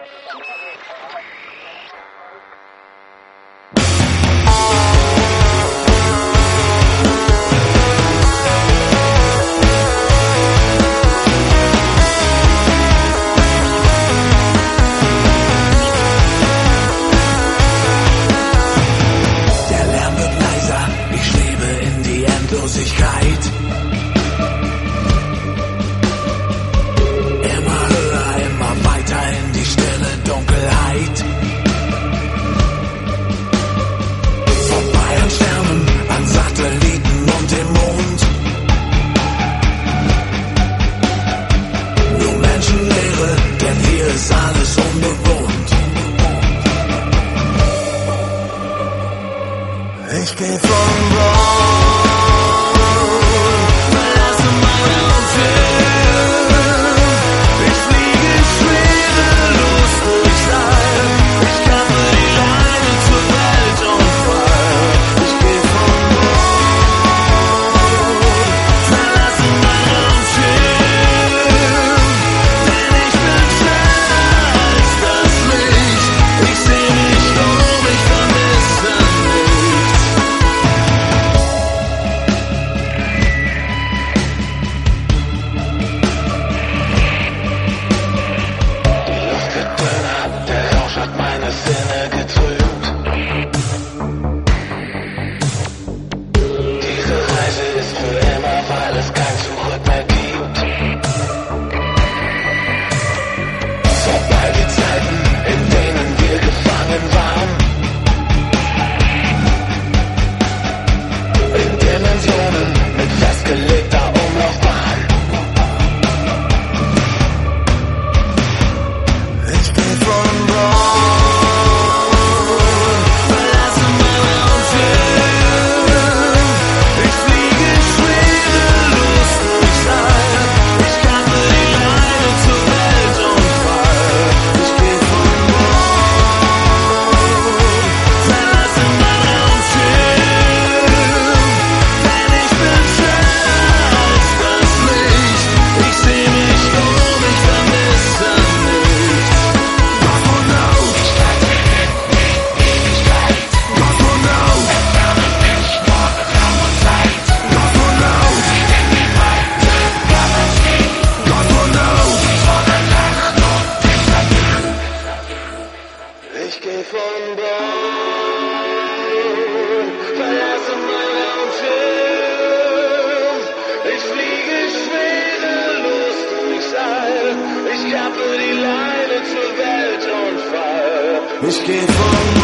Immer höher, immer weiter in die stille Dunkelheit. Vorbei an Sternen, an Satelliten und dem Mond. Nur Menschenleere, denn hier ist alles unbewohnt. Ich geh von Bord. Ich geh von Bord, verlasse mein Raumschiff. Ich fliege schwerelos durchs All. Ich kappe die Leine zur Welt und fall. Ich geh von Bord.